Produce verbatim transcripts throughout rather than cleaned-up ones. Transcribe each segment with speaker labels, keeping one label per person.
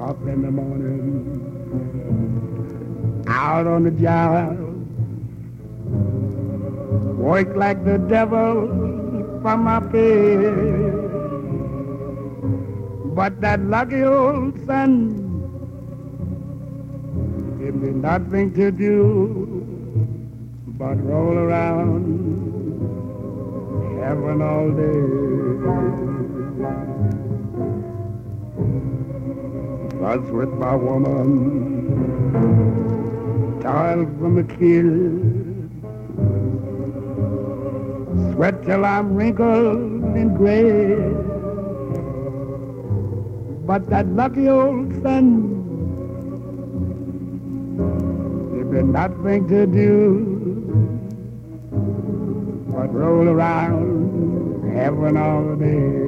Speaker 1: up in the morning, out on the job, work like the devil for my pay. But that lucky old sun give me nothing to do but roll around heaven all day. Fuss with my woman, toil from the kill, sweat till I'm wrinkled and gray. But that lucky old sun give me nothing to do but roll around heaven all day.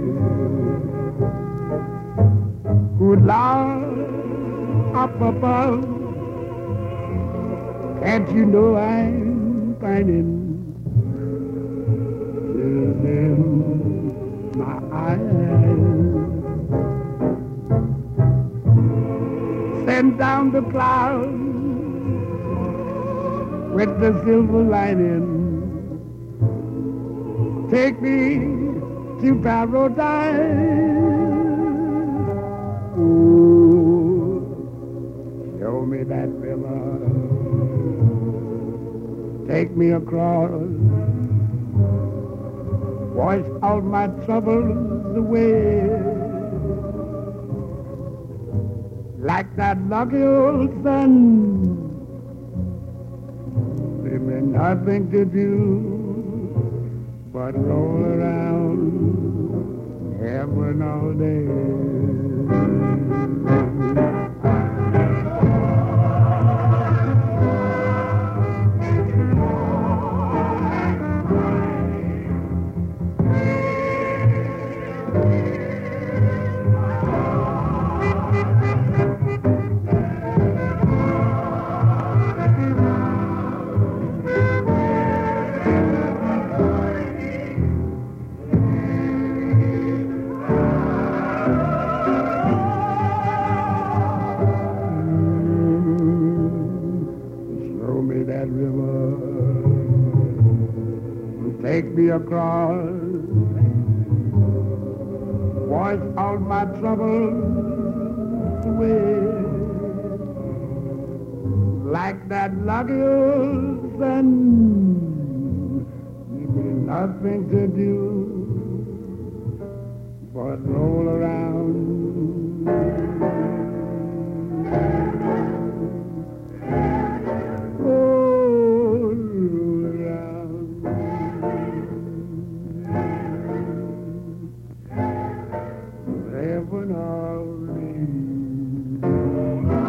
Speaker 1: Good Lord, up above, can't you know I'm finding tears in my eyes? Send down the clouds with the silver lining. Take me to paradise. Ooh, show me that river. Take me across. Wash all my troubles away. Like that lucky old sun. Give me nothing to do but roll around heaven all day. That river, take me across, wash all my troubles away. Like that lucky old sun, give me nothing to do but roll around. Heaven all day.